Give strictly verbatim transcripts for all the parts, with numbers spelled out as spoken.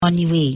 Anyway.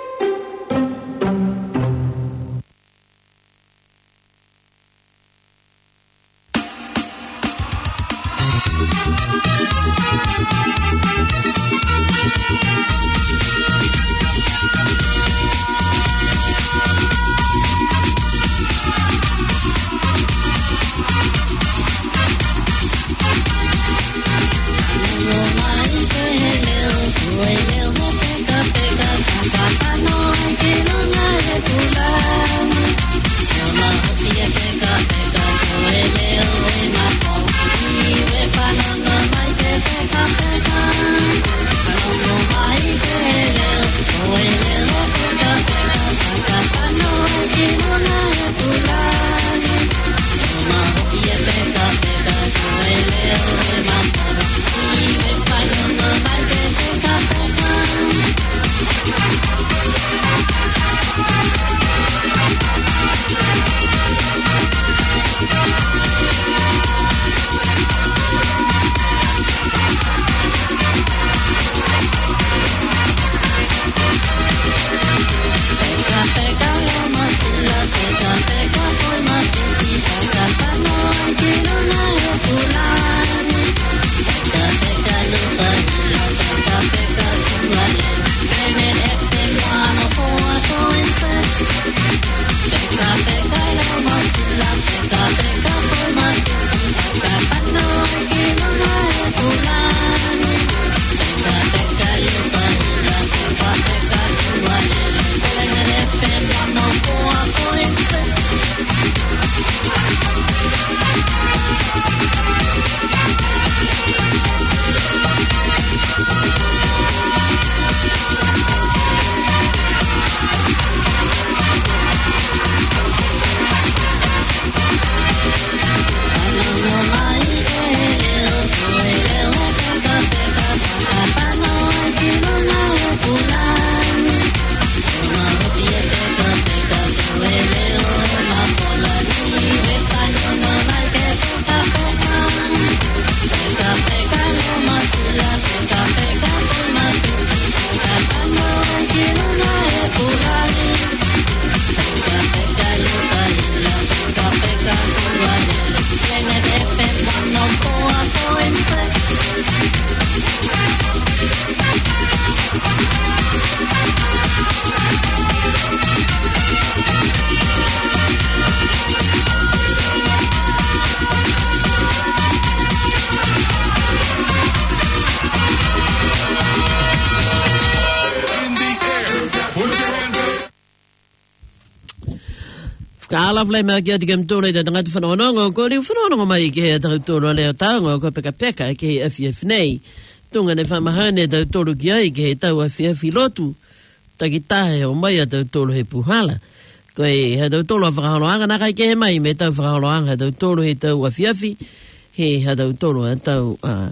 Kala flai ma kia tigam tole da ngata whanonongo ko ni whanonongo mai ke he tau tolo leo taongo ko peka peka ke he F F nei. Tunga ne whamahane tau tolo ki ai ke he tau F F lotu. Taki tahe o mai a tau tolo he puhala. Ko he he tau tolo a whakaholoanga na kai ke he mai me tau whakaholoanga he tau tolo he tau F F he he tau tolo a tau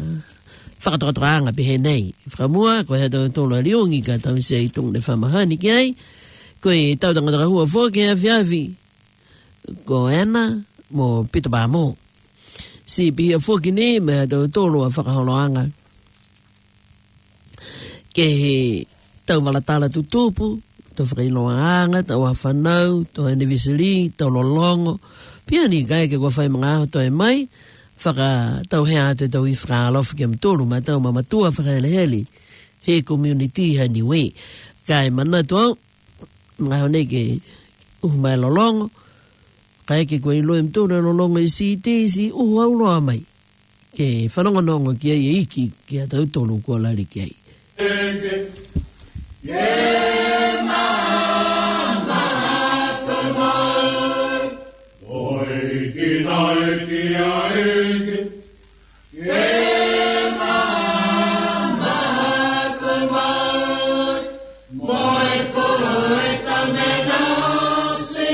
whakatokotoanga pe he nei. Whakamua ko he tau tolo a liungi ka tau se i tunga ne whamahane ki ai. Ko he tau tangata hua fo ke he F F ko ena mo pita ba mo si pia foki ni me do tolo a whakaholoanga ke he tau walatala tutupu tau whakailoanga tau a whanau tau anniversary tau lolongo pia ni kai ke kua whai mga aho tau e mai whaka tau hea te tau i whakalofu ke mtolu ma tau mamatua whakaeleheli he community hani we kai mana tau mga aho nei ke uhumai lolongo kai ke koe loe mtore no longa i si te si uhu au loa mai. Ke whanongonongo ki ai iki ki a tau tolu kua lari ki ai. Ege, ye mama kamai, oi ki nai ki a ege, ye mama kamai, moi koe tamena se,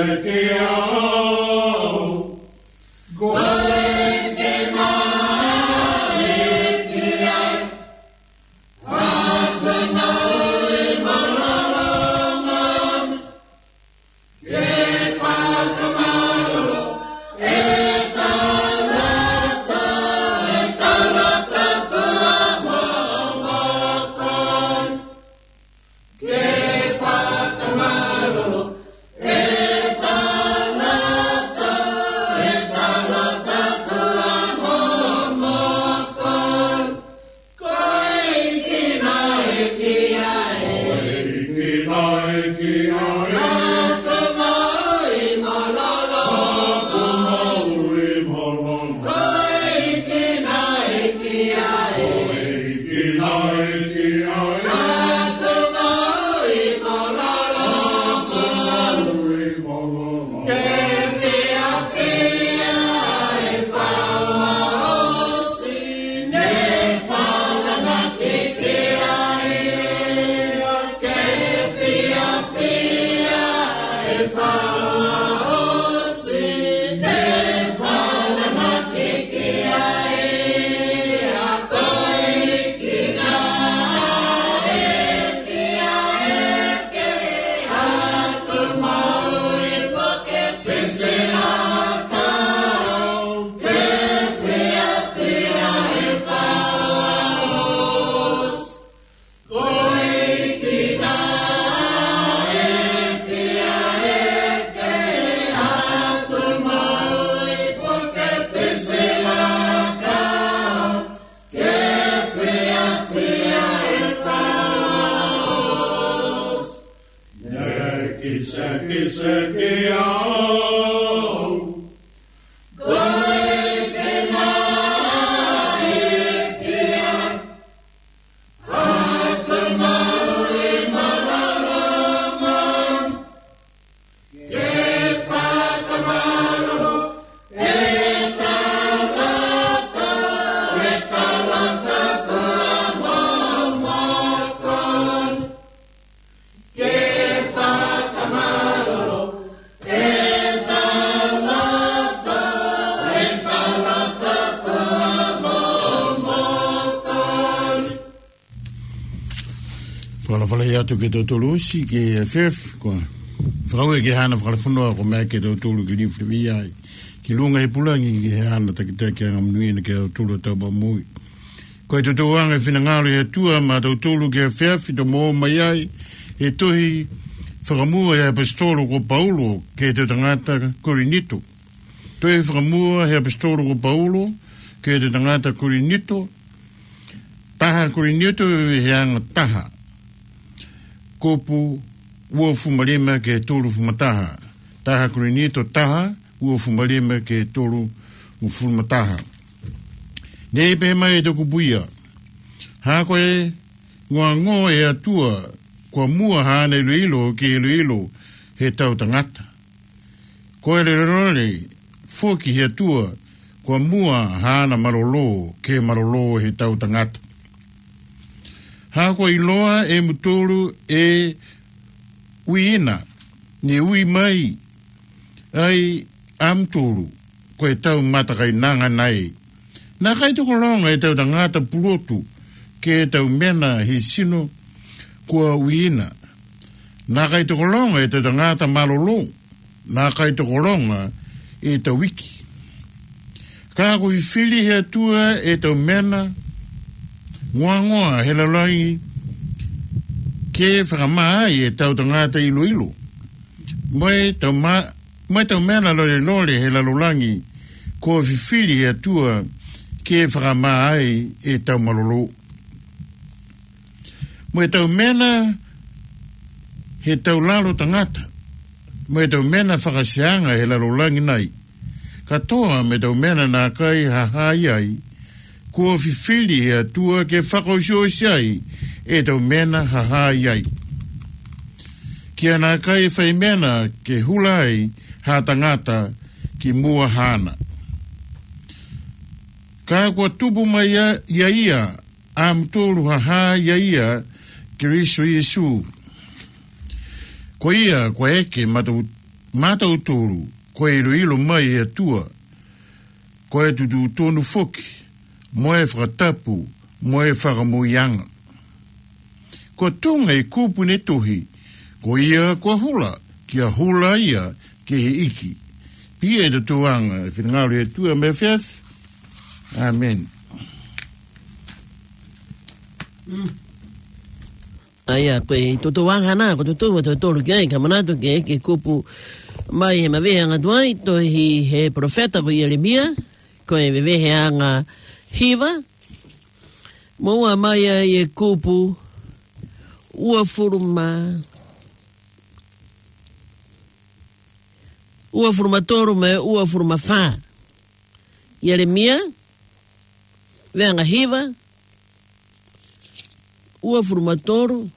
Tu ke tolu si ke fef ko frau ke hana fra funo ko me ke tolu ke li frivia ki lunga e pulangi ke hana ta ke ke ngamnu ke tolu ta ba mu ko to to wanga fina ngalo e tua ma tolu ke fef do mo mai e tohi fra mu e pastoro ko Paulo ke te tangata Corinito tohi fra mu e pastoro ko Paulo ke te tangata Corinito taha Corinito e hanga taha kopu ua fumalima ke tolu fumataha. Taha Corinito taha ua fumalima ke tolu fumataha. Nei pe mai e toku puia. Hako e ngua ngō e atua kua mua hana ilu ilo ke ilu ilo he tau tangata. Ko e rerore foki he atua kua mua hana marolo ke marolo he tau tangata. Hako i loa e mutoro e uina, ne ui mai ai amtoro ko e tau matakai nanga nai. Nā kai toko longa e tau tangata pulotu ke e tau mena he sino kua uina. Nā kai toko longa e tau tangata malolo. Nā kai toko longa e tau wiki. Kako i whili he atua e tau mena ngoa ngoa he lalai ke whakamai e tau tangata ilo ilo. Mai tau, ma, mai tau mena lore lore he lalolangi ko whiwhiri he atua ke whakamai e tau malolo. Mai tau mena he tau lalo tangata. Mai tau mena whakasianga he lalolangi nai. Katoa me tau mena nā kai hahai ai kua whiwhiri he atua ke whakausio siai e tau mena hahai ai. Kia nā kai whai mena ke hulai ha tangata ki mua hana. Ka kua tupu mai ia, ia ia am tolu haha ia ia ki riso Iesu. Ko ia kua eke matu Mātau tōru, koe ilo ilo mai e atua, koe tutu tonu foki, moe whakatapu, moe whakamoianga. Ko tunga i kupu ne tohi, ko ia kua hula, kia hula ia ke he iki. Pia e te tuanga, e whinangaro e tua me whiaf. Amen. Mm. Aia, koe toto wanga nā, ko toto wa toto lu kia i kamanatu ke ke kupu mai he mawehe anga tuai, to hi he profeta ko Yeremia, ko e wewehe anga hiva, moa mai e kupu ua furuma, ua furuma toru me ua furuma wha. Yeremia, weanga hiva, ua furuma toru,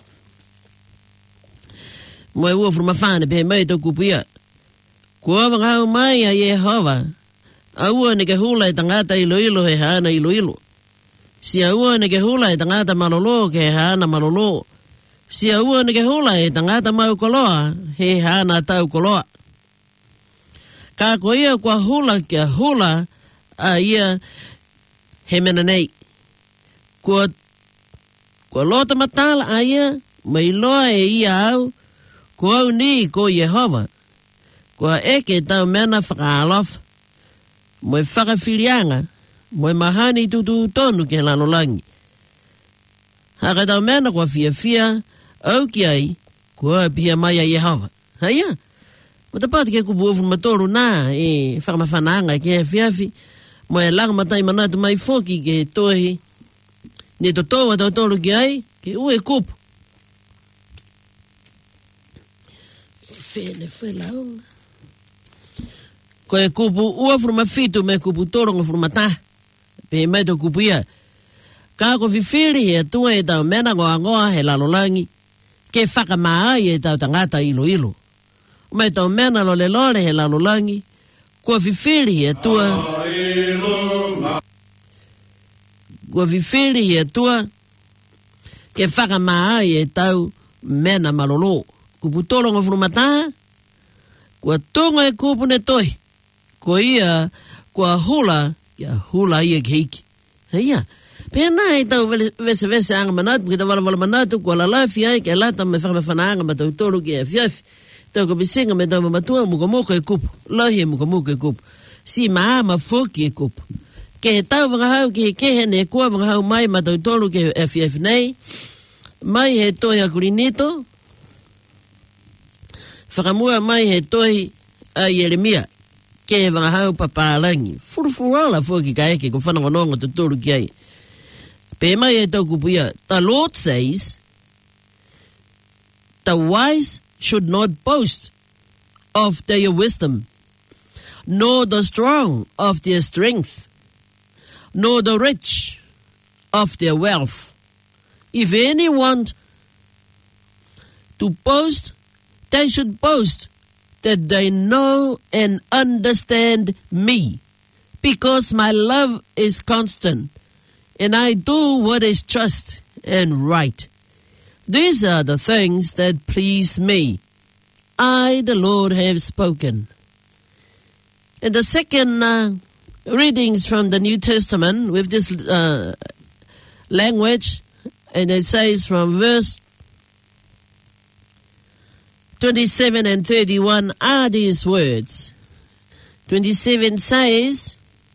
moe ua furuma wha, ne pehe mai to kupu ia. Kua wangau mai a Yehova, a ua ne ke hula e tangata ilo ilo he haana ilo ilo. Si a ua ne ke hula e tangata malolo ke he haana malolo. Si a ua ne ke hula e tangata mau koloa he haana tau koloa. Ka ko ia kua hula kia hula a ia he mena nei. Kua, kua lota matala a ia, mai loa e ia au, kua au ni ko Yehova. Kua eke tau mena whakaalofa, moe whakawhirianga, moe mahani tutu tonu ke lanolangi. Haka tau mena kua fia fia, au ki ai, kua pia mai a Yehova. Haia, mo te pati ke kupu ofu matoru nā, e whakamawhananga ke fiafi, moe langa matai manatu mai foki ke tohi, ne to toa tau tolu ki ai, ke ue kupu. Whene whelau. Koe kupu ua furuma fitu me kupu torongo furuma ta. Pe mai to kupu ia. Ka ko whiwhiri he atua e tau mena ngoa ngoa he lalolangi. Ke whakamaa e tau tangata ilo ilo. Mai tau mena lole lole he lalolangi. Ko whiwhiri he atua. Ko whiwhiri he atua. Ke whakamaa e tau mena malolo. Kupu torongo furuma ta. Kua tonga e kupu ne toi. Ko ia, kua hula, ia hula ia keiki. Ia, pēnā e tau vese vese anga manatu, ki ta wala wala manatu, kua la lafi ai, ke lata me whakawhana anga ma tau toru ki e fiafi. Tau ka bisinga me tau mamatua, muka muka e kupu. Lahi e muka muka e kupu. Si maa ma fuki e kupu. Ke he tau wangahau, ke he kehe ne kua wangahau mai ma tau toru ki e fiafi nei. Mai he toi a kurinito. Whakamua mai he toi a Yeremia. Ke he wangahau papalangi. Furufuala fuki ka eke ko whanangononga te tōru ki ai. Pe mai e tau kupuia. The Lord says, the wise should not boast of their wisdom, nor the strong of their strength, nor the rich of their wealth. If anyone to boast, they should boast that they know and understand me, because my love is constant, and I do what is just and right. These are the things that please me. I, the Lord, have spoken. And the second uh, readings from the New Testament with this uh, language, and it says from verse twenty-seven and thirty-one are these words. twenty-seven says,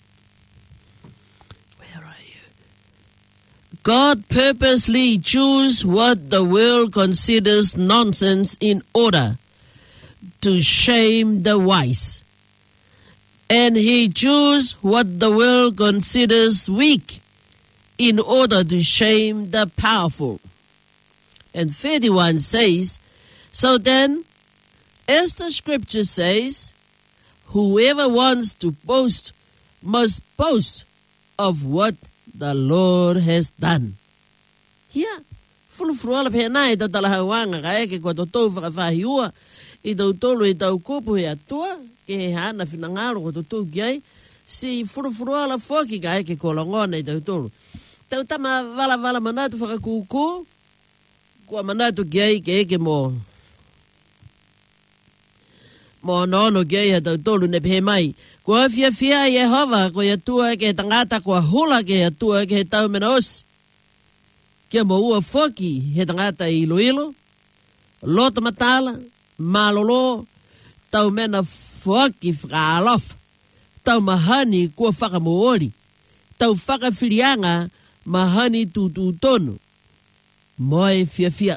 where are you? God purposely chose what the world considers nonsense in order to shame the wise. And he chose what the world considers weak in order to shame the powerful. And thirty-one says, so then, as the scripture says, whoever wants to boast must boast of what the Lord has done. Yeah. Fulu fruala pena e tau talahauanga ka eke kua totou whakawhahiua i tau tolu i tau kupu he atua ke he hana whinangaro kua totou ki ai si fulu fruala whoki ka eke kua longona i tau tolu. Tau tama wala wala manatu whakakuku kua manatu ki ai ke eke mo mo nono ke ia tau tolu ne pehe mai. Kua fia fia Yehova ko ia tua ke tangata kua hula ke ia tua ke tau mena osi. Kia mo ua foki he tangata ilo ilo, lota matala, malolo, tau mena foki whakaalofa, tau mahani kua whakamoori, tau whakawhirianga mahani tutu tono, moe fia fia.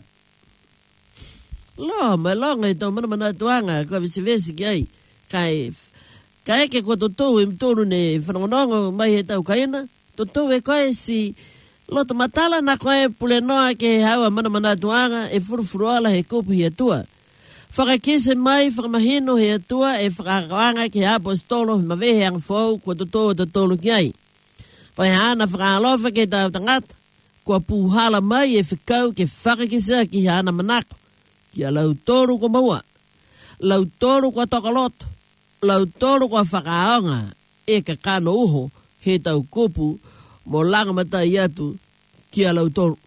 Lo, mai longa i tau mana mana tuanga, kua visi vesi ki ai, kai, kai ke kua totou i mtoru ne whanongonongo mai he tau kaina, totou e koe si lota matala na koe pule noa ke hawa mana mana tuanga e furufuruala he kupu hi atua. Whakakise mai whakamahino he atua e whakakawanga ke apostolo hi mawehe ang fau kua totou totolo ki ai. Pai hana whakalofa ke tau tangata, kua puhala mai e whikau ke whakakisa ki hana manako. Kia lau toru ko maua, lau toru ko tokaloto, lau toru ko whakaonga e ka kano uho he tau kupu mo langa matai atu kia lau toru.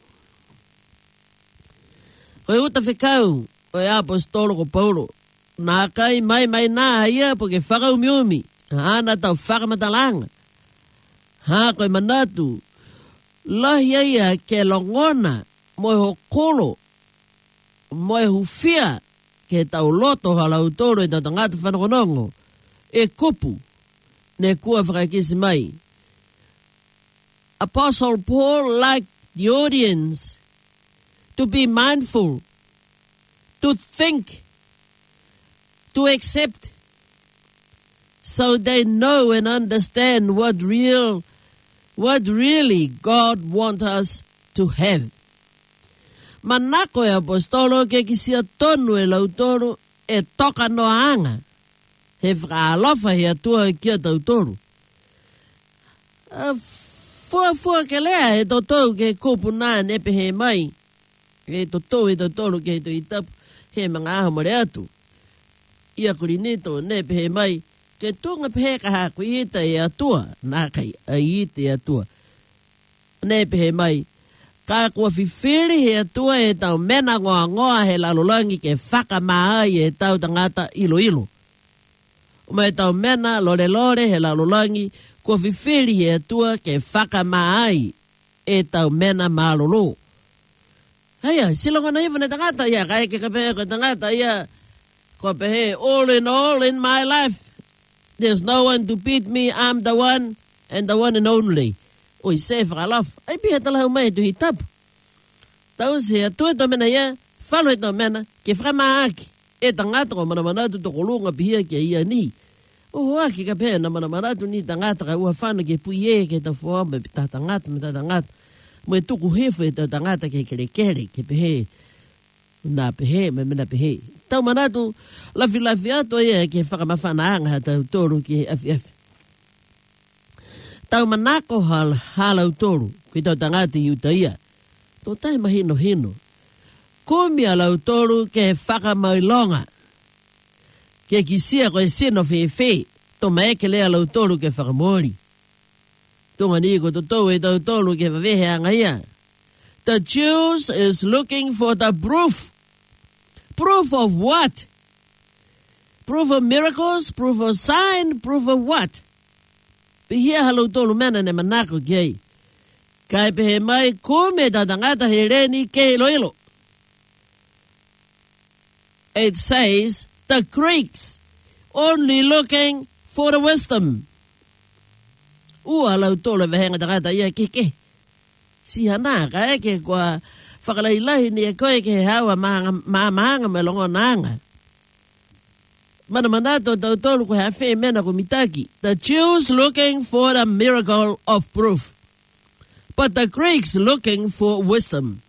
Koe uta whikau o e apostolo ko Paulo, nā kai mai mai nā ia po ke whakau miumi, hana tau whakamatalanga. Ha koe manatu, lahi ia ke longona mo e hokolo, mo e hufia ke tau loto halau toro e tau tangata whanakonongo, e kupu ne kua whakakisi mai. Apostle Paul liked the audience to be mindful, to think, to accept, so they know and understand what real, what really God wants us to have. Manako e apostolo ke kisia tonu e lautoro e toka noanga. He whakaalofa he atua e kia tautoro. Fua fua ke lea e totou ke kupu nā nepe he mai. E totou e totoro ke to i tapu he mga aha more atu. Ia kurinito nepe he mai. Ke tunga pehe kaha ku ita e atua. Nā kai a ita e atua. Nepe he mai. Ka kua whiwhiri he atua e tau mena ngoa ngoa he lalolangi ke whakamaai e tau tangata ilo ilo. Uma e tau mena lore lore he lalolangi kua whiwhiri he atua ke whakamaai e tau mena malolo. Heia, silonga na iwa ne tangata ia, kai ke ka pehe ko tangata ia, kua pehe all in all in my life. There's no one to beat me, I'm the one and the one and only. Oi, se whakalaf, ai piha talahu mai tu hi tapu. Tau se atua to mena ia, whalo e to mena, ke whakamaaki, e tangata ko mana manatu to kolunga pihia ke ia ni. O hoa ki ka pēna mana manatu ni tangata ka ua whana ke puie ke ta whoa me ta tangata me ta tangata. Mo e tuku hefu e ta tangata ke kere kere ke pehe, nā pehe me mena pehe. Tau manatu, lafi lafi ato ia ke whakamawhana anga tau toru ke afi afi. Tau manako hal halau toru, ki tau tangata i utaia. Tō tai mahino hino. Kumi a lau toru ke whakamailonga. Ke kisia koe sino whewhe, tō maeke lea lau toru ke whakamori. Tō ngani ko tō tau e tau toru ke whawehe anga ia. The Jews is looking for the proof. Proof of what? Proof of miracles, proof of sign, proof of what? Pihia halau tolu mena ne manako kei. Kai pehe mai kume ta tangata he reni ke ilo ilo. It says the Greeks only looking for the wisdom. Ua halau tolu vehenga tangata ia keke. Si hana ka eke kwa whakalailahi ni e koe ke hawa maanga me longo nanga. Mana manato tau tolu ko hawhi mena ko mitaki. The Jews looking for the miracle of proof, but the Greeks looking for wisdom.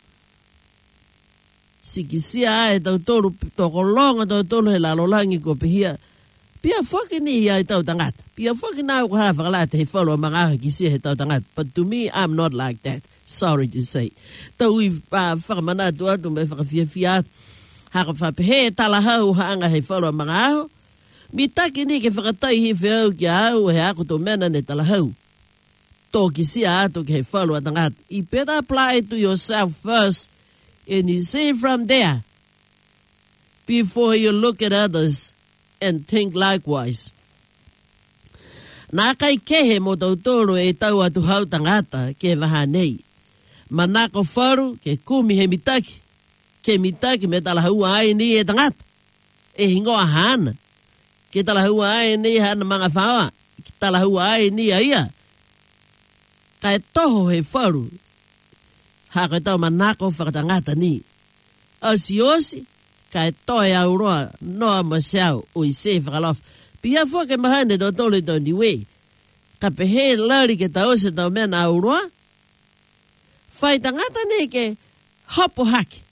Sikisia e tau tolu toko longa tau tolu he lalolangi ko pihia. Pia whaki ni ia e tau tangata. Pia whaki nao ko hawa whakalata he whalua mangaha kisia he tau tangata. But to me, I'm not like that. Sorry to say. Tau i whakamanatu atu me whakawhiawhia atu. Haka whapehe talahau haanga he whalua mga aho. Mitaki ni ke whakatai hi whiau ki au he ako tō mena ne talahau. Tō ki sia atu ke he whalua tangata. You better apply to yourself first and you see from there before you look at others and think likewise. Nā kai kehe mo tau tōru e tau atu hau tangata ke waha nei. Manako wharu ke kumi he mitaki. Ke mitaki me tala hua ai ni e tangata. E hingoa hana. Ke tala hua ai ni hana mga whawa. Ke tala hua ai ni a ia. Kai toho he wharu. Haka tau manako whakatangata ni. Osi osi. Kai toe auroa noa masiau o i se whakalofa. Pia fua ke mahane do tole do ni we. Ka pehe lari ke tau se tau mea na auroa. Whai tangata ne ke hopo hake.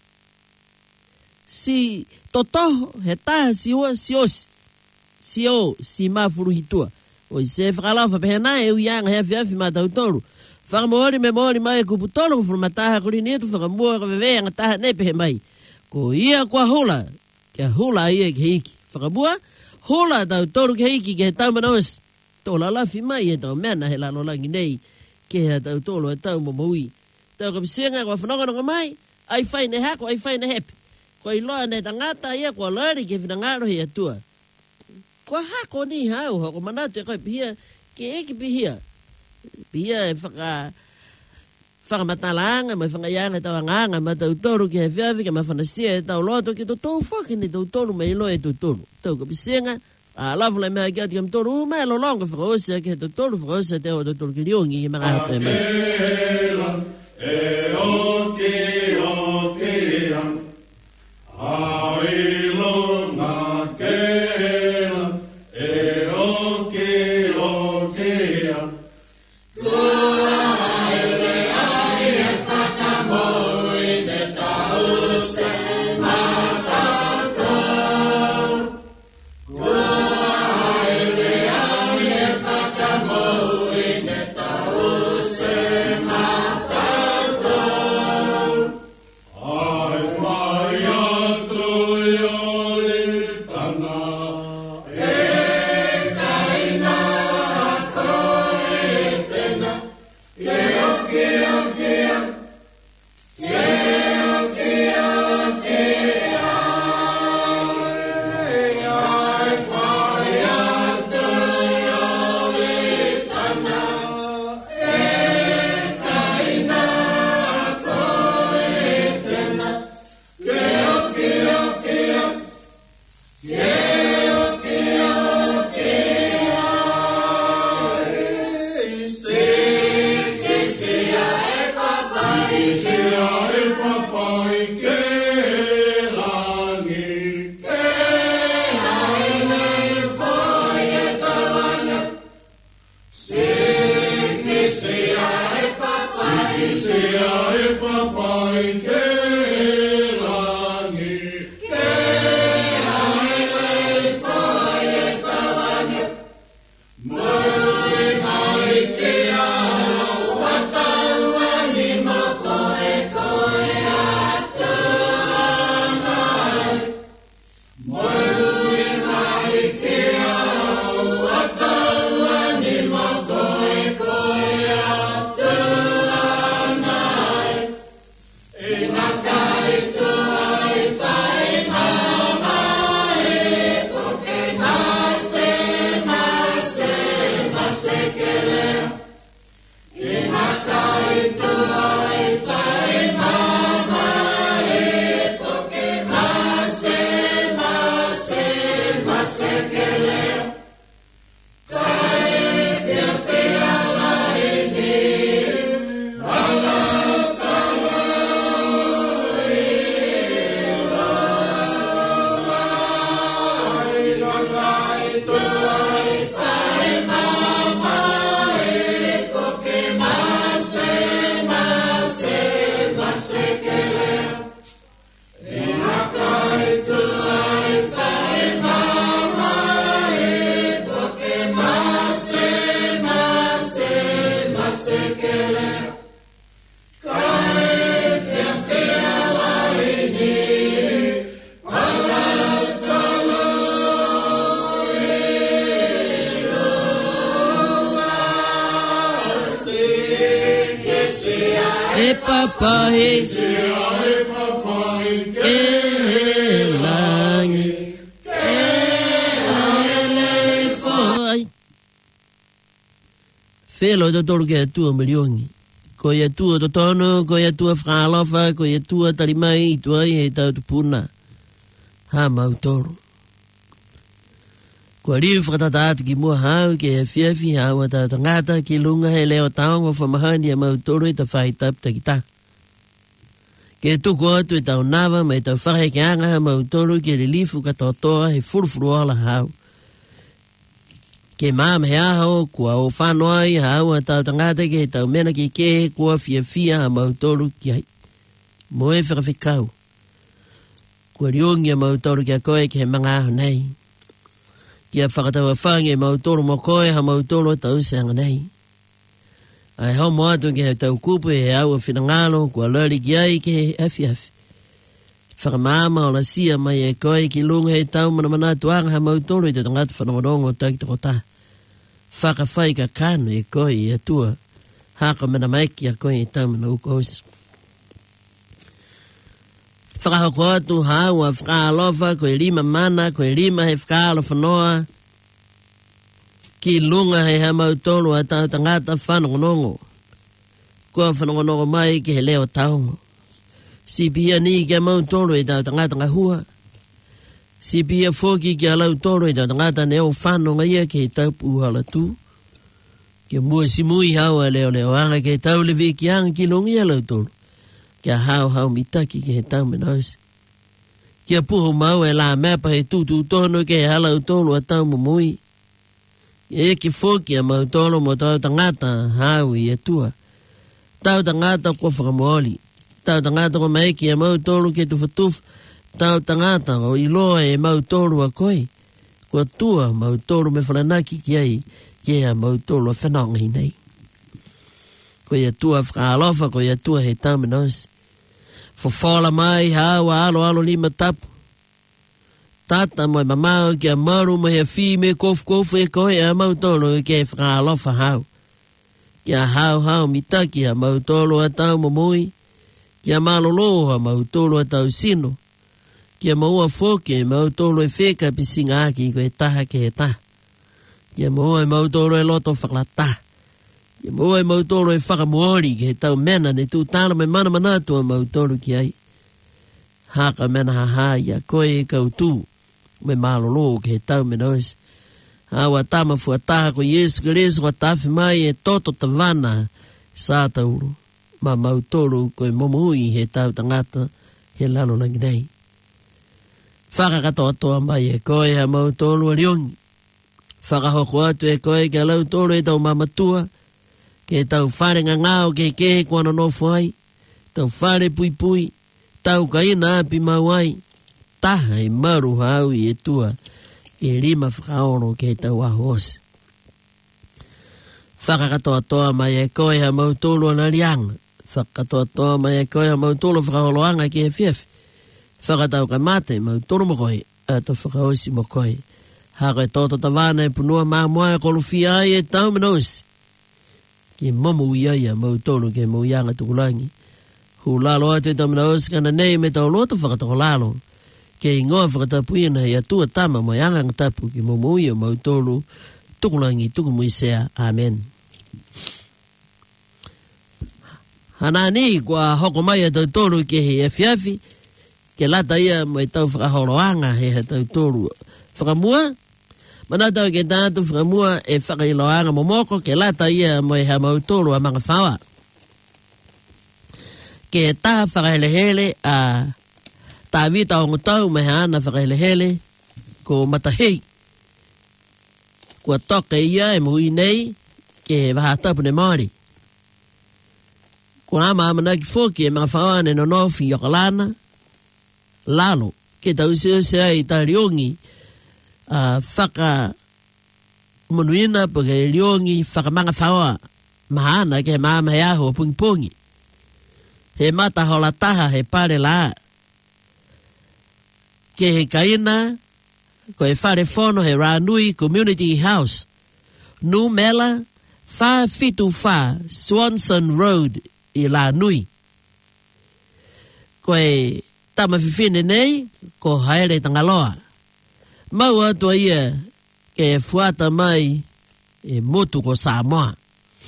Si totoho he taha si oa si osi. Si o si mafuru hitua. O i se whakalofa pehe na e uianga hea fiafi ma tau toru. Whakamohori me mohori mai kupu tolu furu mataha kuri netu whakamua ka vevea ngataha ne pehe mai. Ko ia kua hula. Kia hula ia ke hiki. Whakamua hula tau toru ke hiki ke he tau manawas. Tola lafi mai e tau mena he lalo langi nei. Ke he tau tolo e tau momaui. Tau ka pisenga kua whanonga mai. Ai whai ne hako, ai whai ne hepi. Kua iloa ne tangata ia kua lari ke whinangaro he atua. Kua hako ni hau hako manatu e koe pihia. Ke eki pihia. Pihia e whaka... whakamatalaanga, mai whangaianga tau anganga, ma tau toru ki he whiawhi, ka ma whanasia e tau loto ki tau tau whaki ni tau toru me ilo e tau toru. Tau ka pisenga, a lafu lai mea ki ati kam toru, mai lo longa whakaosia ki he tau toru, whakaosia te o tau toru ki riongi i mga hato e mai. E o ki o ki am, a ilonga ke lam, e o ki o ki am, e papai e papai e langi e Whelo to tolu ke atua miliongi. Ko ia tua to tono, ko ia tua whakalofa, ko ia tua tarimai i tua i he tau tupuna. Ha mau tolu. Ko riu whakatata atu ki mua hau ke he whiawhi hau a tau tangata ki lunga he leo taongo whamahani a mau tolu i ta whai tapta ki ta. Ke tuku atu i tau nawa mai tau whahe ke anga ha mau tolu ke lilifu ka totoa he furufuru ala hau. Ke mama he aho kua o whanoi hau a tau tangata ke tau mena ki ke kua fia fia ha mau tolu ki hai. Moe whakawhikau. Kua riongi a mau tolu ki a koe ke he manga aho nei. Kia whakataua whange mau tolu mo koe ha mau tolu tau seanga nei. Ai hau mo atu ke he tau kupu he au a whinangalo kua lari ki ai ke he afi afi. Whakamama o la sia mai e koe ki lunga he tau mana mana tuanga ha mau tolu i te tangata whanongorongo taki toko ta. Whakawhai ka kano e koe i atua. Haka mena maiki a koe i tau mana uko osi. Whakahoko atu hau a whakalofa koe lima mana koe lima he whakalofa noa. Ki lunga he ha mau tolu a tau tangata whanongonongo. Kua whanongonongo mai ki he leo taongo. Si pia ni kia mau tolu e tau tangata ngahua. Si pia foki kia lau tolu e tau tangata neo whanonga ia ke tau puhala tu. Kia mua si mui hau a leo leo anga ke tau lewe ki anga ki lunga ia lau tolu. Kia hau hau mitaki ke he tau menausi. Kia puho mau e la mepa he tutu tono ke he halau tolu a tau mumui. E ki foki a mau tolu mo tau tangata hau i atua. Tau tangata ko whakamooli. Tau tangata ko maeki a mau tolu ke tufatufu. Tau tangata o iloa e mau tolu a koe. Kua tua mau tolu me whananaki ki ai ke a mau tolu a whanongi nei. Ko ia tua whakaalofa, ko ia tua he tau menausi. Fofola mai hawa alo alo lima tapu. Tata moi mamao ki a maru mai a whi me kofu kofu e koe a mau tolu ke whakaalofa hau. Ki a hau hau mitaki a mau tolu a tau momoi. Ki a malolo a mau tolu a tau sino. Ki a maua foke mau tolu e wheka pisinga aki ko e taha ke he taha. Ki a maua e mau tolu e loto whakalata. Ki a maua e mau tolu e whakamoori ke he tau mena ne tu tala me mana manatu a mau tolu ki ai. Haka mena haha ia koe e kautu me malolo ke he tau menois. Hawa tama fuataha ko Yesu Kristo ko tafi mai e toto tavana sa tauru. Ma mau tolu ko e momui he tau tangata he lalo langi nei. Whakakato atoa mai e koe ha mau tolu a riongi. Whakahoko atu e koe ke lau tolu e tau mamatua. Ke tau wharenga ngao ke kehe kwana nofu ai. Tau whare pui pui. Tau kaina api mau ai. Taha e maru hau i e tua. Ke rima whakaoro ke tau ahosi. Whakakato atoa mai e koe ha mau tolu ana rianga. Whakakato atoa mai e koe ha mau tolu whakaholoanga ke e whiawhi. Whakatau ka mate mau tolu mo koe. Ato whakaosi mo koe. Hako e toto tawana e punua maa moa e kolufi ai e tau menausi. Ke momo uiaia mau tolu ke mau ianga tukulangi. Hu lalo atu e tau menausi kana nei me tau loto whakatako lalo. Ke ingoa whakatapuina e atua tama mo ianga ngatapu ke momo uia mau tolu tukulangi tukumuisea. Amen. Hanani kua hoko mai e tau tolu ke he e whiawhi. Ke lata ia mo e tau whakaholoanga he he tau tolu. Whakamua. Mana tau ke tātu whakamua e whakailoanga momoko ke lata ia mo e ha mau tolu a mga whawa. Ke tā whakahelehele a tā vita o ngutau me ha ana whakahelehele ko matahei. Kua toke ia e mui nei ke wahatapu ne Māori. Kua ama amana ki whoki e mga whawa ne nonofi yokalana. Lalo, ke tau seo se ai ta riongi uh, whaka monuina pa ke riongi whaka manga whaoa mahana ke he maama he aho pungi pungi. He mata hola taha he pare la. Ke he kaina, ko he whare whono he Ranui Community House. Nu mela, wha fitu wha Swanson Road i La Nui. Ko he tama whiwhine nei, ko haere tangaloa. Mau atua ia, ke fuata mai, e motu ko Samoa.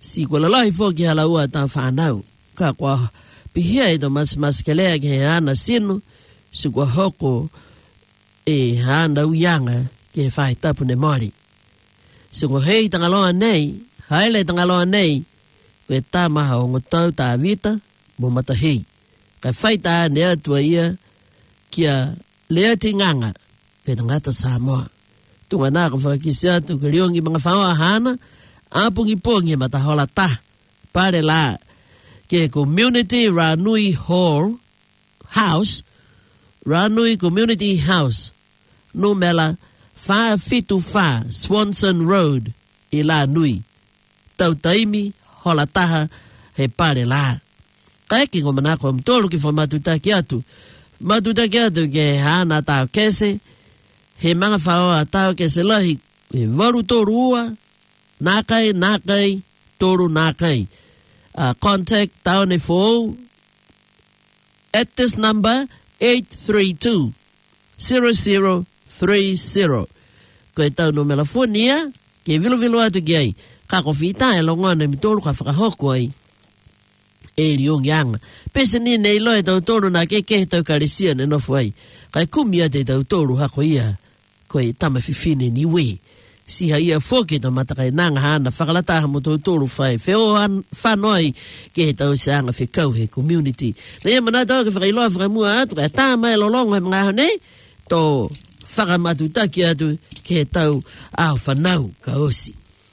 si ko la lai fo ki hala ua ta whanau. Ka kwa pihia e to mas mas kelea ke he ana sinu, si kwa hoko e hana uyanga ke whai tapu ne mori. Si kwa hei tangaloa nei, haile tangaloa nei, koe tā maha o ngotau tā vita, mo mata hei. Kai whai tā ne atua ia, kia lea ti nganga, pe tangata Samoa. Tunga nā ka whakakisi atu, ka riongi mga whaoa hana, apungi pongi mata hola tā, pare la, ke Community Ranui Hall, House, Ranui Community House, no mela, wha fitu wha, Swanson Road, i la nui. Tau taimi, hola taha, he pare la. Ka eki ngoma nako mtolu ki wha matutaki atu. Matutaki atu ke hana tau kese, he mga whaoa tau kese lahi, he waru toru ua, nākai, nākai, toru nākai. Uh, contact taone fo at this number, eight three two, zero zero three zero. Koe tau no melafonia, ke vilo vilo atu ki ai, ka kofita e longona mitolu ka whakahoko ai. E riong yanga. Pese ni nei loe tau tolu na ke ke tau karisia ne nofu ai. Kai kumia te tau tolu hako ia, koe tama fifine ni we. Si haia foke to matakai nanga hana whakalataha mo tau tolu whai. Wheo whanoi ke he tau seanga whekau he community. Na ia mana tau ke whakailoa whakamua atu, kai tā mai lolongo he mga hone, to whakamatutaki atu ke he tau au whanau ka osi.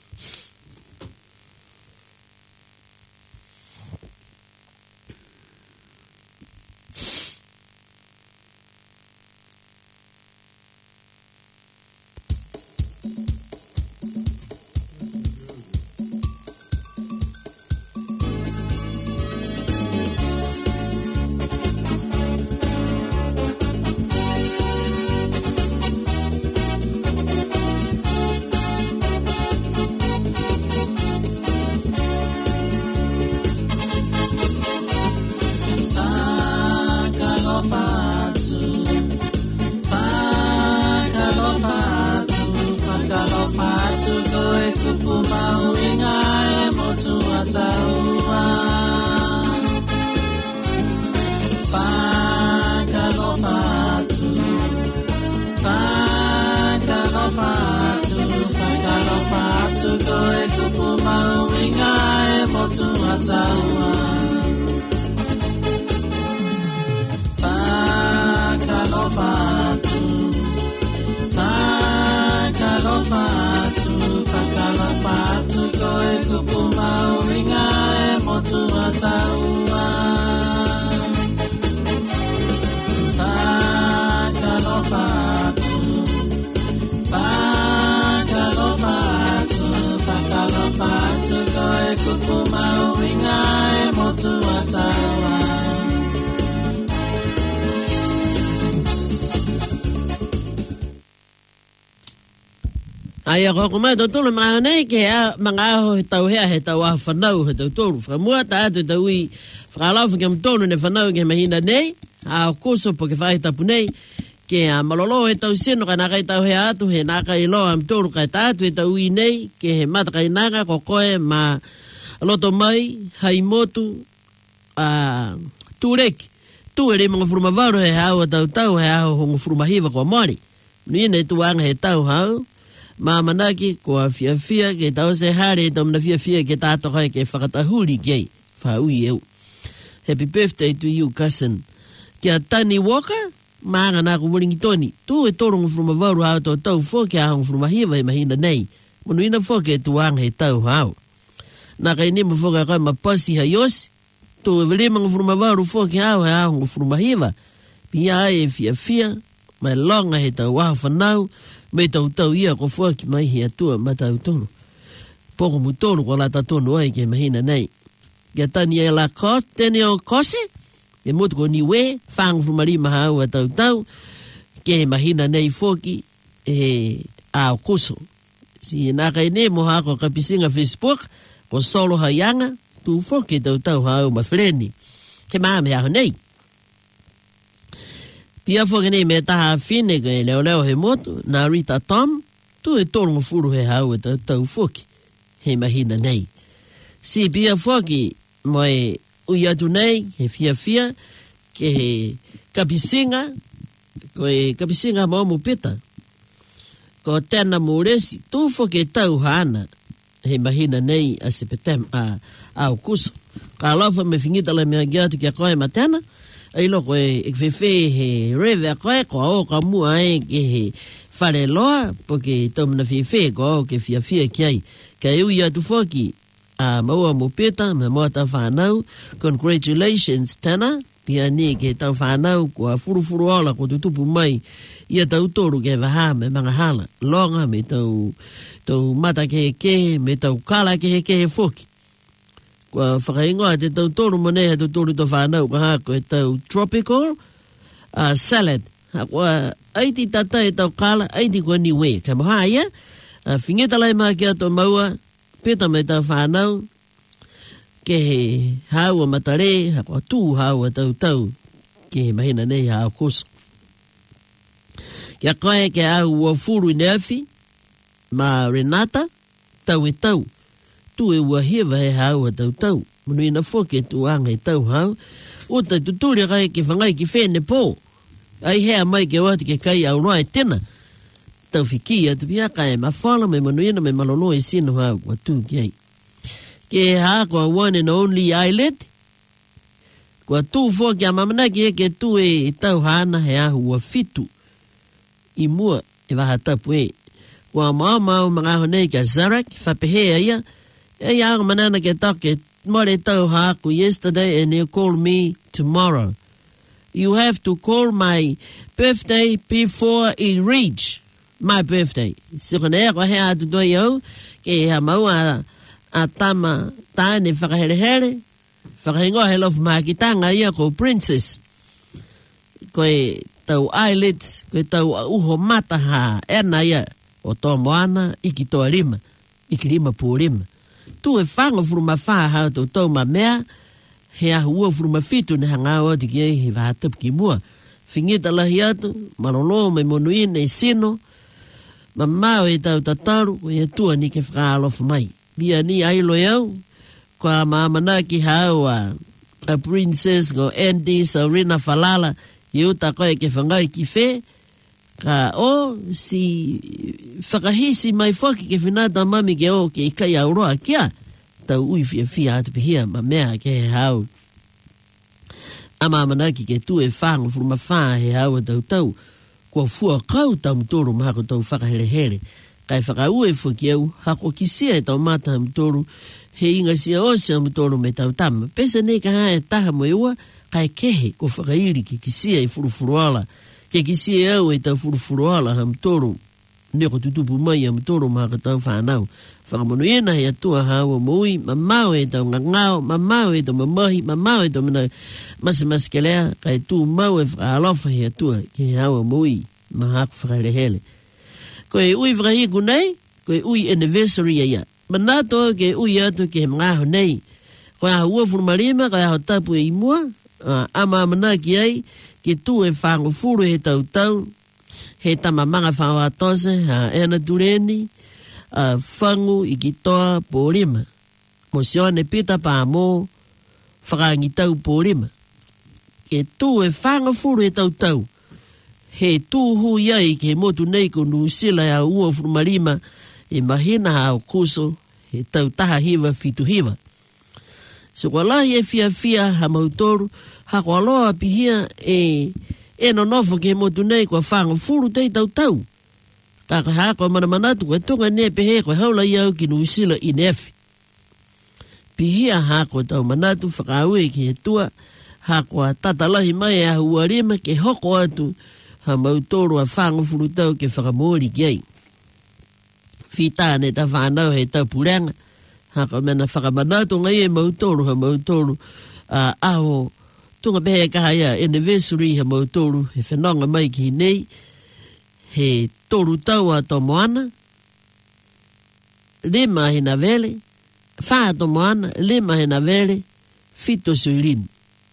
Ai ako kuma to tolu mga nei ke a mga ho tau hea he tau a whanau he tau tolu. Whamua ta atu tau i whakalau whakem tolu ne whanau ke mahina nei. A o koso po ke whae tapu nei. Ke a malolo he tau sino ka nakai tau hea atu he nakai loa am tolu kai ta atu he tau i nei. Ke he matakai nanga ko koe ma loto mai, haimotu, a tureki. Tu ere mga furumavaru he hau a tau tau he hau hongo furumahiva kua mori. Nina e tuanga he tau hau. Mamanaki ko a fia fia ke tau se hare tom na fia fia ke tato kai ke whakatahuri kei whaui eu. Happy birthday to you, cousin. Kia Tani Walker, maanga nā ko muringi toni. Tu e torongo frumavaru hao tau tau fo ke ahong frumahiva e mahina nei. Munu ina fo ke tuang he tau hao. Nā kai nima fo ka kai mapasi hayosi. Tu e vile mga frumavaru fo ke hao he ahong frumahiva. Pia ai e fia fia, mai longa he tau waha whanau. Me tau tau ia ko fua ki mai hi atua ma tau tonu. Poko mu tonu ko la tatonu ai ke mahina nei. Kia tani e la kos, teni o kose, e motu ko niwe, whang frumari maha au a tau tau, ke mahina nei foki e ao koso. Si naka ine mo hako kapisinga Facebook, ko solo hayanga, tu foki tau tau hau ma freni. Ke maa me aho nei. Pia foke nei me taha fine ke leo leo he motu, na Rita Tom, tu e torongo furu he hau e tau tau foki, he mahina nei. Si pia foki moe uia tunei he fia fia ke he kapisinga ko e kapisinga mo mo pita ko tena muresi tu foki tau hana he mahina nei a sepetem a au kuso ka lofa me fingita le me giatu ke koe matena ai loko e ek fefe he reve a koe ko o ka mua e ke he fare loa porque tomna fefe ko ke fia fia kiai ka eu ia tu foki a maua mo peta me mo ta whanau congratulations tana pia ni ke tau whanau kua furufuru ola ko tutupu mai ia tau toru ke waha me mga hala longa me tau tau mata ke ke me tau kala ke ke foki kua whakaingoa te tau toru moneha tau toru to whanau kaha ko e tau tropical uh, salad kua aiti tata e tau kala aiti kua niwe ka moha ia uh, fingeta lai maa kia to maua peta me tau whanau ke he haua matare hako tū haua tau tau ke he mahina nei hao koso. Kia koe ke au ua furu i neafi ma Renata tau e tau tu e ua hewa he haua tau tau manu ina foke tu anga e tau hau o ta tuturi kai ke whangai ki whene pō ai hea mai ke wati ke kai au roa e tena tau whiki atu pia kai ma whala me manu ina me malolo e sino hau kua tū ki ai. Ke ha kua one and only islet kua tū fō kia mamanaki e ke tū e tau hana he ahu ua fitu i mua e waha tapu e kua mau mau mga honei ka Zarak whapehea ia e ia manana ke take more tau haku yesterday and you call me tomorrow. You have to call my birthday before it reach my birthday. Sikone e kua hea atu doi au ke ha mau a a tama taane whakahere-here, whakahingoa he lofu mahakitanga ia ko princess. Koe tau eyelids, koe tau uho mata ha ena ia o tō moana iki toa rima, iki rima pō rima. Tu e whanga furuma wha hao tau tau ma mea, he ahu ua furuma fitu ne hanga o tiki e he wahatapu ki mua. Whingita lahi atu, malolo me monuina e sino, ma mao e tau tataru, koe e tua ni ke whakaalofu mai. Bia ni ailo yau, kwa maamanaki haua a princess go Andy Saurina Falala, iuta koe ke whangai ki whe, ka o si whakahisi mai whaki ke whinata mami ke o ke ikai auroa kia, tau ui fia fia atu pihia ma mea ke he hau. A maamanaki ke tu e whangu furuma whaa he haua tau tau, kua fua kau tau mtoro mahako tau whakahere here, kai whakaue whuki au, hako kisia e tau mata mtoru, he inga sia o sia mtoru me tau tama. Pesa nei ka hae taha mo eua, kai kehe ko whakairi ke kisia e furufuruala, ke kisia au e tau furufuruala ha mtoru, neko tutupu mai ha mtoru mahaka tau whanau. Whakamonu ena he atua hawa moui, mamao e tau ngangao, mamao e tau mamahi, mamao e tau mina masamaskelea, kai tu mau e whakalofa he atua ke hawa moui, mahaka whakarehele. Koe ui whakahi kunei, koe ui anniversary ia. Manato ke ui atu ke mga honei. Koe aha ua furumarima, koe aha tapu e imua, uh, ama manaki ai, ke tu e whangu furu he tau tau, he tamamanga whawatose, ha ena tureni, uh, whangu i ki toa pōrima. Mosione pita pa mo, whakangi tau pōrima. Ke tu e whangu furu he tau tau, he tūhu iai ke motu nei ko Nusila a ua furumarima e mahina hao kuso he tau taha hiva fitu hiva. So kwa lahi e fia fia ha mautoru, ha kwa loa pihia e e no nofo ke motu nei kwa whanga furu tei tau tau. Kaka hako mana manatu kwa tunga ne pehe kwa haula iau ki Nusila i nefi. Pihia hako tau manatu whakaue ki he tua, hako tatalahi mai a huarima ke hoko atu, ha mautoro a whangu furutau ke whakamori ki ai. Whitāne ta whanau he tau puranga, haka mena whakamanatu ngai e mautoro ha mautoro uh, aho tunga pehe kahaya anniversary ha mautoro he whanonga mai ki nei, he toru tau a to moana, lima he na vele, wha to moana, lima he na vele, fito suilini.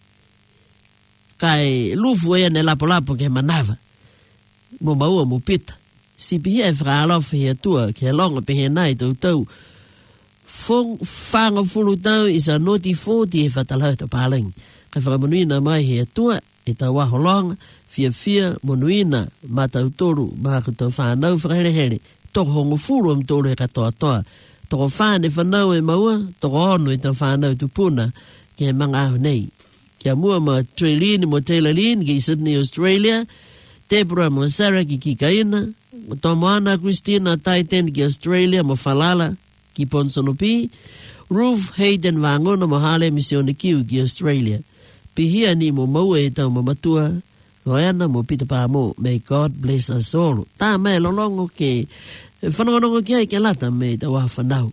Kai lufu e ne lapo lapo ke manava. Mo maua mo pita. Si pihia e whakaalofa he atua ke longa pehe nai tau tau Fong whanga fulu tau is a noti forty e whatalau ta pāling. Kai whakamonuina mai he atua e tau waholonga, fia fia monuina ma tau toru ma kutau whanau whakahere toko hongo fulu am toru he katoa toa. Toko whane whanau e maua, toko ono e tau whanau tupuna ki he manga ahu nei. Kia mua ma Trelini mo Taylor Lynn ki Sydney, Australia, Deborah mo Sarah ki Kikaina, mo Tomoana Christina Taiten ki Australia mo Falala, ki Ponsonopī, Ruth Hayden Wangona mo Hale Misione Kiu ki Australia. Pihia ni mo maua e tau mamatua, goiana mo pita pā mo, may God bless us all. Tā mai lolongo ke, whanongonongo ki ai ke lata me tau waha whanau.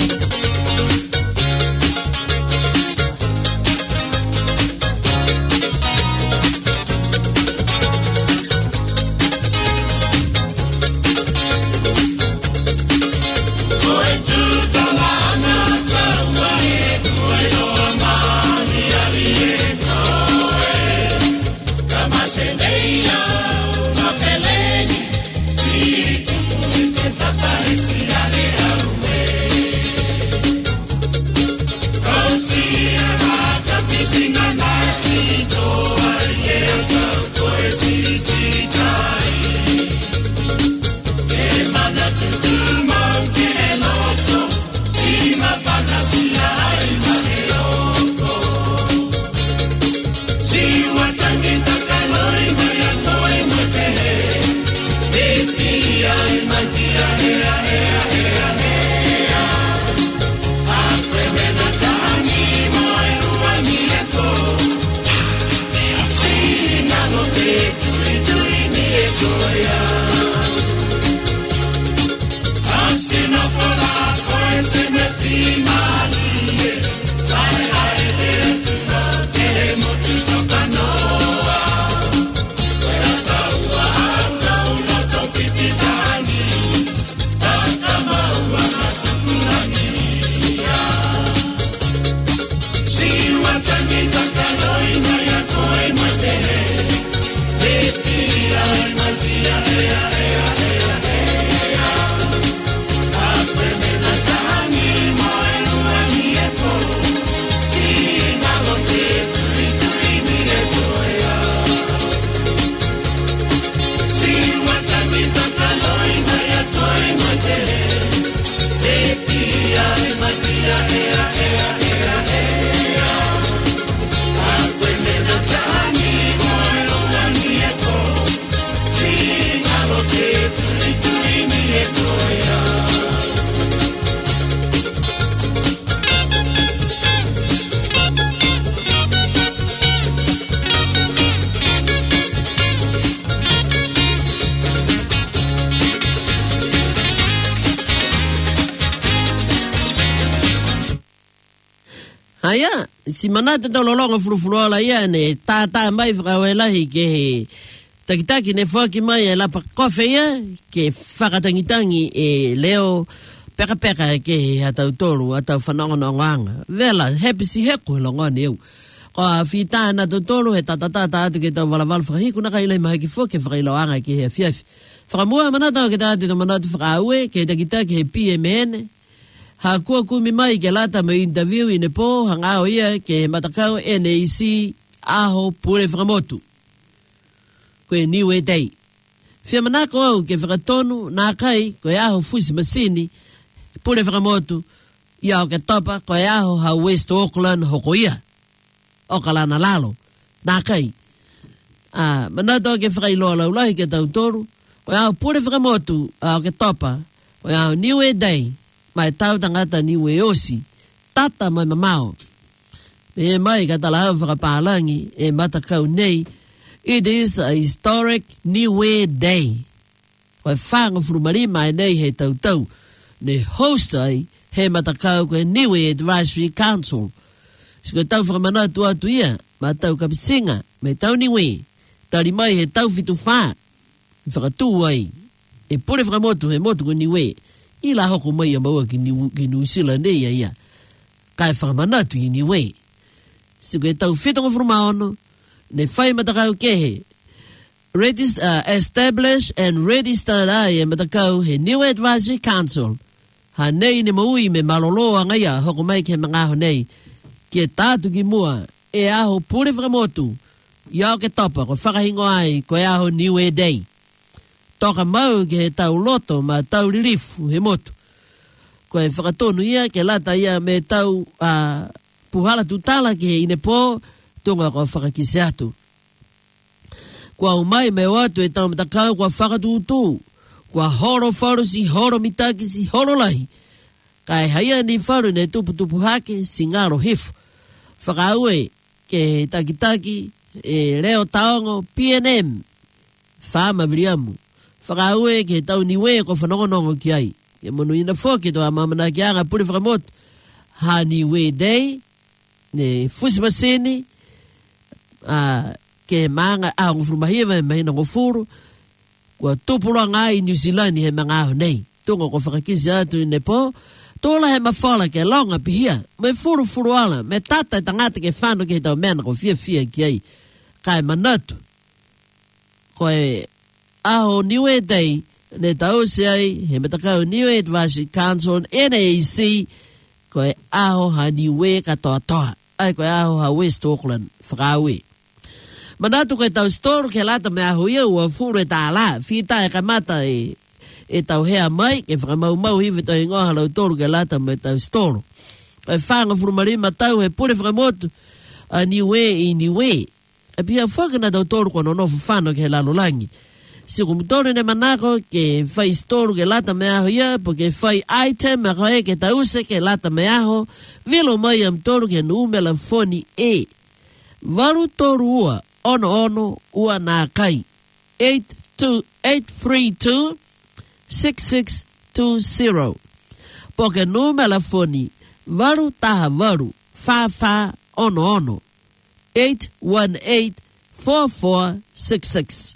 Aya, si manata tau lolonga furufurua ia ne tātā mai whakawelahi ke he takitaki ne whaki mai e lapa kofe ia ke whakatangitangi e leo peka peka ke he atau tolu atau whanongononganga. Vela, hepi si heku he longoni eu. Ko a whita na tau tolu he tatatata atu ke tau walawala whakahiku naka ilai maha ki whoke whakailoanga ke he fiafi. Whakamua manata o ke tāti no manatu whakaue ke takitaki he P M N. Ha kua kumi mai ke lata me interview i Nepo hangao ia ke matakau N A C aho pure whakamotu. Koe niwe tei. Whia manako au ke whakatonu nā kai koe aho fuisi masini pure whakamotu ia o ke topa koe aho ha West Auckland hoko ia. Okalana lalo. Nā kai. Ah, manato ke whakailoa laulahi ke tautoru koe aho pure whakamotu a o ke topa koe aho niwe tei. Mai tau tangata niwe osi, tata mai mamao. E mai katalahau whakapālangi e matakau nei, it is a historic Niue Day. Koe whanga furumari mai nei he tau tau, ne host ai he matakau koe Niue Advisory Council. Si koe tau whakamanatu atu ia, ma tau kapisinga, me tau niwe, tari mai he tau fitu wha, whakatu ai, e pure whakamotu he motu koe niwe, I la hoko mai a maua ki New Zealand nei ia. Kai whakamanatu i niwe. Si koe tau whitonga whrumaono, ne whai matakau ke he. Regist, uh, establish and register ai e matakau he Niue Advisory Council. Ha nei ne maui me maloloa ngaia hoko mai ke mga aho nei. Ke tātu ki mua e aho pure whakamotu. Iau ke topa ko whakahingo ai ko e aho New Year Day. Toka mau ke he tau loto ma tau ririfu he motu. Ko e whakatonu ia ke lata ia me tau uh, puhala tutala ke he inepo tunga ko whakakise atu. Kua umai me watu e tau matakau kua whakatutu. Kua horo wharu si horo mitaki si horo lahi. Kai haia ni wharu ne tupu tupu hake si ngaro hifu. Whakaue ke takitaki e reo taongo P N M. Whama viriamu. Whakaue ke tau niwe ko whanongonongo ki ai. Ke monu ina whoke to a mamana ki anga puri whakamotu. Ha niwe day. Ne fusimasini. Uh, ke manga a ngufurumahia me mahina ngofuru. Kua tupura ngai New Zealand he mga aho nei. Tunga ko whakakisi atu i nepo. Tola he mawhala ke longa pihia. Me furu furu ala. Me tata i tangata ke whanu ke tau mena ko fia fia ki ai. Kai manatu. Koe aho New Year Day. Ne tau se ai. He metakau New Year Advisory Council N A C. Koe aho ha New Year katoa toa. Ai koe aho ha West Auckland. Whakaue. Manatu koe tau storu ke lata me aho ia ua furu e tā la. Fita e kamata e, e tau hea mai. Ke whakamau mau hiwi tau ingoha lau toru ke lata me tau storu. Koe whanga furu marima tau he pure whakamotu. A niwe i niwe. E pia whakana tau toru kono nofu whano ke he lalolangi. Si kumutoru ne manako ke whai storu ke lata me aho ia. Po ke whai item me koe ke tause ke lata me aho. Vilo mai am toru ke numela foni e. Varu toru ua. Ono ono ua nā kai. eight two eight three two six six two zero. Poke numela foni. Varu taha varu. Fa fa ono ono. eight one eight four four six six.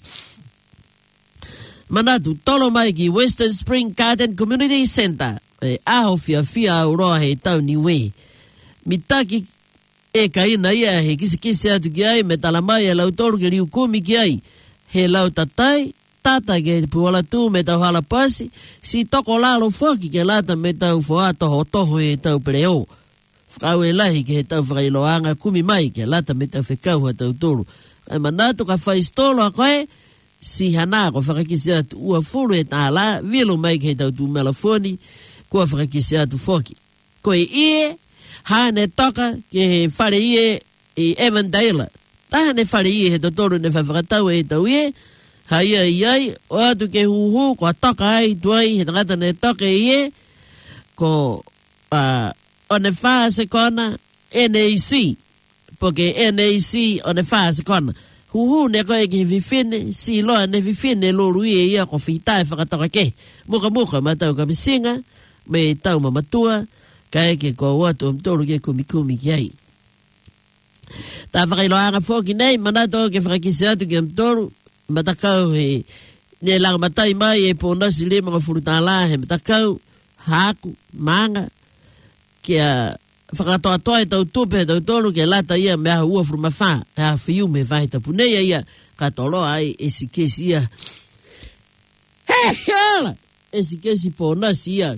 Manatu tolo mai ki Western Spring Garden Community Center. E aho fia fia auroa he tau niwe. Mitaki e kaina ia he kisi kisi atu ki ai me talamai e lau toru ke riu kumi ki ai. He lau tatai, tata ke puala tu me tau hala pasi, si toko lalo foki ke lata me tau foa toho toho e tau pereo. Whakau e lahi ke he tau whakailoanga kumi mai ke lata me tau whekau ha tau toru. Ai manatu ka whaistolo a koe, si hana ko whakakisi atu ua furu e tāla, vilo mai ke he tau tu melafoni, kua whakakisi atu foki. Koe ie, hane toka ke he whare ie i Evandale. Tahane whare ie he totoru ne whawhakatau e tau ie. Haia iai, o atu ke huhu, ko toka ai tuai, he tangata ne toka ie. Ko uh, o ne whaa se kona N A C. Poke N A C o ne whaa se kona. Huhu ne koe ke vifine, si loa ne vifine loru ie ia ko whitae whakatoka ke. Muka muka matau ka misinga, me tau mamatua, kai ke ko watu mtoru ke kumi kumi ki ai. Ta whakailoanga whoki nei, manato ke whakakisi atu ke mtoru, matakau he, ne lang matai mai e pōnasi le mga furutala he matakau, haku, manga, ke a whakatoa toa e tau tupe e tau toru ke lata ia me aha ua furu mawha, e aha whiu me whahi tapu nei ia, ka tolo ai e si kesi ia. Hei, hala! E si kesi pōnasi ia.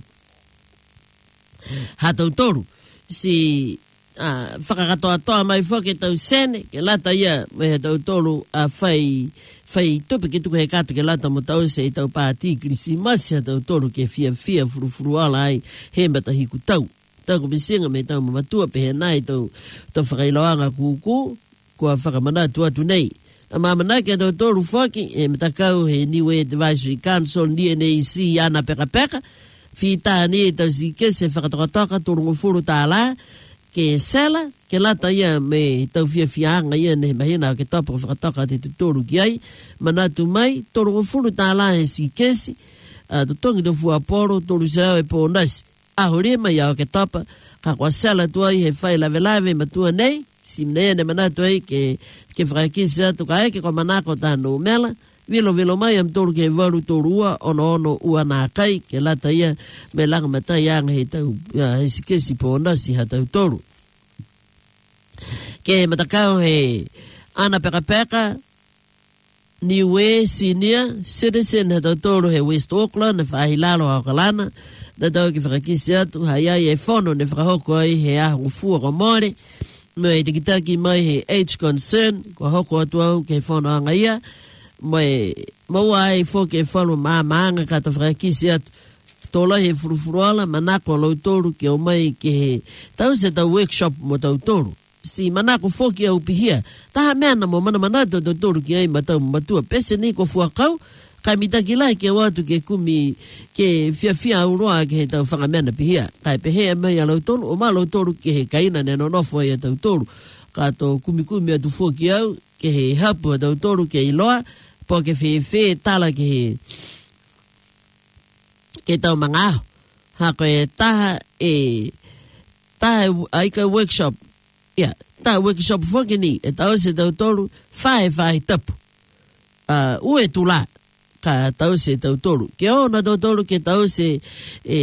Ha tau toru, si uh, whakakatoa toa mai whoke tau sene, ke lata ia me he tau toru a uh, whai, whai tupe ke tuku he katu ke lata mo tau se i tau pāti krisi masi ha tau toru ke fia fia furu furu ala ai he mata hiku tau. Tau ko misinga me tau mamatua pe he nai tau, tau whakailoanga kuku, kua whakamanatu atu nei. A mamana ke tau toru whoki, e matakau he New Year Advisory Council, N A C, ana peka peka, Fita ni tau si kese whakatokatoka turungu furu tāla ke sela ke lata ia me tau fia fianga ia ne mahina ke topa whakatoka te tutoru ki ai manatu mai turungu furu tāla he si kese uh, tutongi to fua poro toru sao e pōnasi ahore mai au ke topa ka kwa sela tuai he whai lave lave matua nei si mnea ne manatu ai ke, ke whakakisi atu ka eke kwa manako tāno mela Vilo vilo mai am toru ke varu torua ono ono ua nā kai ke lata ia me langa matai anga he tau uh, he sikesi pōna si ha tau toru. Ke matakau he ana peka peka Niue Senior Citizen he tautoro he West Auckland, ne whaahilalo a Kalana, na tau ki whakakisi atu, hai ai e whono ne whakahoko ai he ahu fua ko more, me te kitaki mai he age concern, ko hoko atu au ke whono anga ia, me maua ai fo ke whono maa maanga ka ta whakakisi atu, tola he furufuruala, manako lau toru ke o mai ke he, tau se tau workshop mo tau toru. Si manako foki au pihia taha mea na mo mana manato to toru ki ai matau matua pese ni ko fuakau kai mitaki lai ke watu ke kumi ke fia fia uroa ke he tau whanga mea na pihia kai pehe e mai a lau toru o ma lau toru ke he kaina ne no nofo ai a tau toru ka to kumi kumi atu foki au ke he hapu a tau toru ke iloa po ke fe fe tala ke he ke tau mangaho hako e taha e taha aika workshop ia, tā workshop whoki ni, e tau se tau toru, whae whae tapu. Uh, ue tu la, ka tau se tau toru. Ke o na tau toru ke tau se e,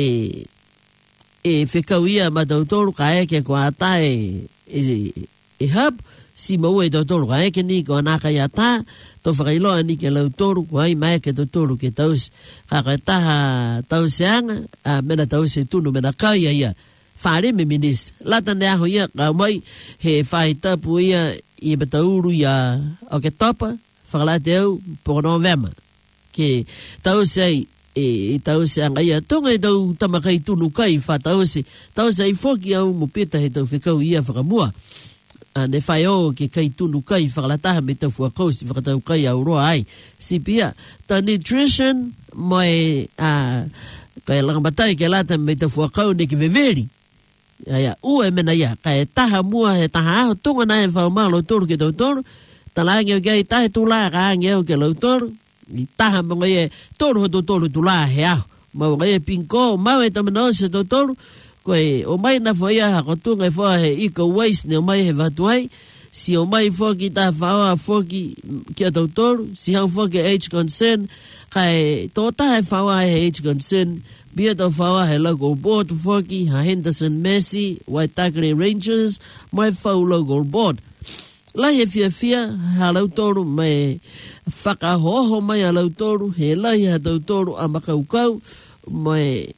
e whekau ia ma tau toru, ka eke ko ata e, e, e hub, si ma ue tau toru, ka eke ni ko anaka ia tā, to whakailoa ni ke lau toru, ko ai mai ke tau toru ke tau se, ka kai taha tau se anga, a mena tau se tunu, mena kaia ia, whaare me minis. Lata ne aho ia, ka mai, he whae tapu ia, i batauru ia, o ke topa, whakalate au, po novema. Ke tau sei, e tau se anga ia, tonga e tau tamakai tunu kai, wha tau se, tau se i whoki au, mo pita he tau whikau ia whakamua. Ne whae o ke kai tunu kai, whakalataha me tau whakau, si whakatau kai au roa ai. Si pia, ta nutrition, mai, a, kai langamatai ke lata me tau whakau, ne ke veveri. Ia, ue mena ia, ka e taha mua, he taha aho, tunga na e whao maa lau toru ke tau toru, talangi au kei tahe tula ka angi au ke lau toru, i taha mga e toru ho tau toru tula he aho, mga e pinko, mau e tamana o se tau toru, koe o mai na fo ia hako tunga e fo he eco waste ne o mai he vatuai, si o mai fo ki taha whao a fo ki kia tau toru, si hau fo ki age concern, ka e tō taha e whao a he age concern, bia tau whaua he local board whoki, ha Henderson Messi, Waitakere Rangers, mai whau local board. Lai he fia fia, ha lau toru mai whakahoho mai a lau toru, he lai ha tau toru a makaukau, mai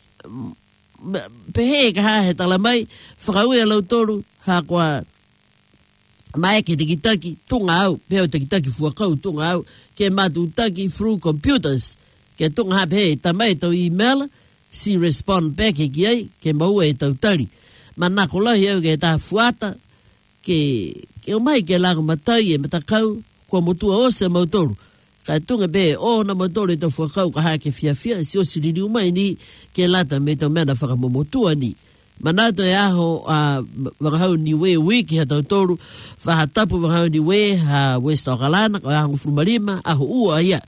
pehe ka ha he tala mai, whakaue a lau toru, ha kwa mai ke tikitaki, tunga au, peo tikitaki fuakau, tunga au, ke matu taki through computers, ke tunga ha pehe, tamai tau email, si respond back e ki ai, ke maua e tau tari. Manako lahi au ke tā fuata, ke, ke o mai ke lago matai e matakau, kua motua o se mautoru. Ka tunga be, o na mautoru e tau fuakau ka hake fia fia, si o siriri umai ni, ke lata me tau mena whakamomotua ni. Manato e aho a uh, wakahau ni we wiki ha tau toru, whahatapu wakahau ni we ha West Auckland, o ahangu frumarima, aho ua ia.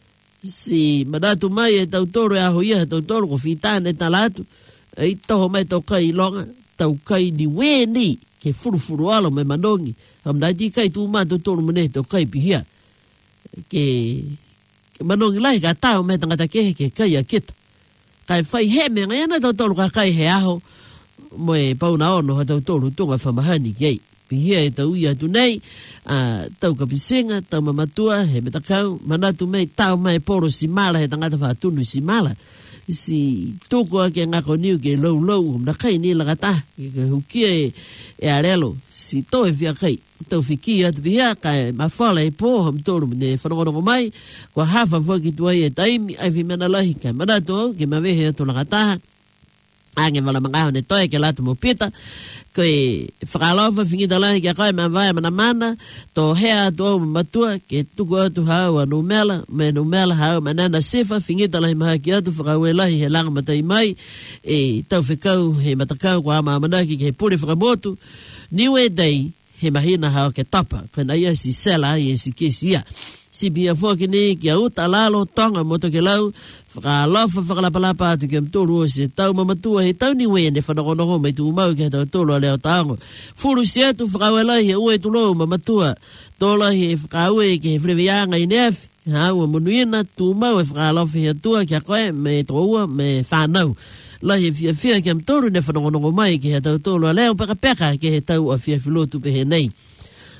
Si manatu mai e tau toro e aho ia tau toro ko whitāne talatu e toho mai tau kai longa tau kai ni we ni ke furufuru alo me manongi am dai ti kai tu ma tau toro mene tau kai pihia ke, ke manongi lai ka tau me tangata kehe ke kai a kita kai whai he me ngai ana tau toro ka kai he aho mo e pauna ono ha tau toro tunga whamahani kei pihia e tau ia tu nei, uh, tau kapisinga, tau mamatua, he metakau, manatu mei, tau mai poro si mala, he tangata whaatunu si mala. Si toko ake ngako niu ke lau lau, mna kai ni lagata, ke hukia e, e arelo, si to e fia kai, tau whiki atu pihia, kai mawhala e po, ham toro mne whanongonongo mai, kua hafa whaki tuai e taimi, ai fi mena lahi, kai manatu au, ke mawehe atu lagataha, ange wala mangaho ne toi ke latu mo pita, koe whakalofa whingita lahi kia kai ma vai mana mana, to hea atu au matua, ke tuku atu hau a numela, me numela hau manana sifa, whingita lahi maha ki atu, whakaue lahi he langa matai mai, e tau whikau he matakau kwa ama amanaki ke he puri whakamotu, niwe dei he mahina hau ke tapa, koe na ia si sela ia si kesi ia. Si bia whoki ni kia uta lalo tonga moto ke lau, whakalofa whakalapalapa atu kia mtoro o se tau mamatua he tau ni wene whanakonoho mai tu umau kia tau tolo a leo taongo. Furu si atu whakawelahi e ue tulo mamatua, tola he whakaue ke he whreweanga i neafi, haua munuina tu umau e whakalofa he atua kia koe me toua me whanau. Lahi fia fia kia mtoro ne whanakonoho mai ke he tau tolo a leo peka peka ke he tau a fia filotu pe he nei.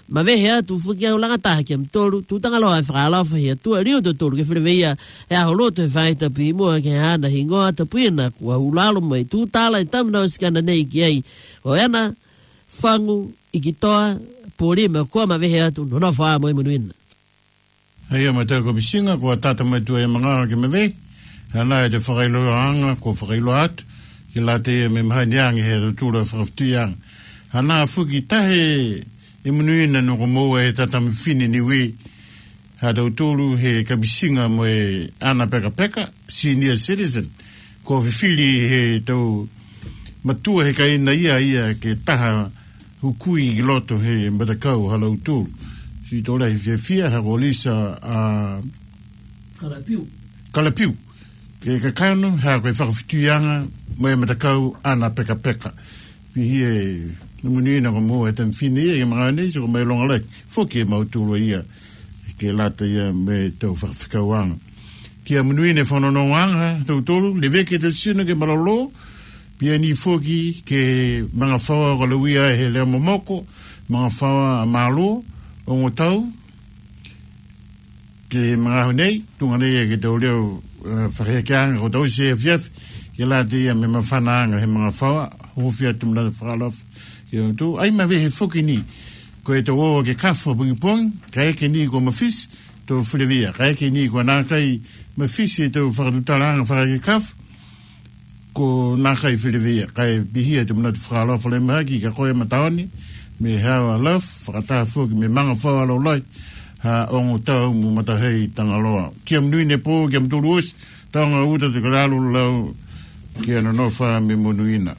ma vehe atu fuki au langa taha kia mtolu, tu tanga loa e whakalafa hia tua rio to tolu, ke whileweia e aho loto e whaita pi mua ke hana hingoa ta puina, kua ulalo mai tu tala i tamna o sikana nei ki ei, o ena whangu i ki toa, pōri me kua ma vehe atu, nona whaa mo i munuina. Hei ama tau ko bisinga, kua tata mai tua e mangara ki me vei, hana e te whakailoa anga, kua whakailoa atu, ki la te e me mahani angi he rutula whakaftu yang. Hana fuki tahe e munuina no ko moa e tata mwhini ni wei, ha tau tōru he kabisinga mo e ana peka peka, senior citizen, ko whiwhiri he tau matua he ka ina ia ia ke taha hukui i loto he matakau halau tōru. Si tōra he whiawhia, ha ko lisa a... Kalapiu. Kalapiu. Ke kakano, ha koe whakawhituianga, mo e matakau ana peka peka. Pihi e munuina ko moa e tam whini e ke mga nei, so ko mai longa lai. Whoki e mauturo ia, ke lata ia me tau whakawhikauanga. Kia munuina e whanononganga, tau tolu, le veke te sino ke malalo, pia ni whoki ke mga whaua ko lewia he leo momoko, mga whaua a malo, o ngotau, ke mga honei, tunga nei e ke tau leo whakeakeanga, ko tau se e fiaf, ke la te ia me mawhanaanga he mga whaua, hofia tumla whakalof, ke tu, ai ma vehe whuki ni, ko e tau oa ke kawha pungi puang, ka eke ni ko mawhis, tau whilewia, ka eke ni ko nākai mawhis e tau whakatutalanga whakake kawha, ko nākai whilewia, ka e bihia tumla whakalof le mahaki, ka koe mataoni, me hawa laf, whakataha whuki, me manga whaua lau lai, ha ongo tau mu matahei tangaloa. Kia mnui ne pō, kia mturu us, taonga uta te karalu lau, kia no no wha me munuina.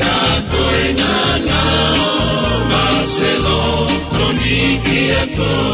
Marcelo, Tony, Quieto.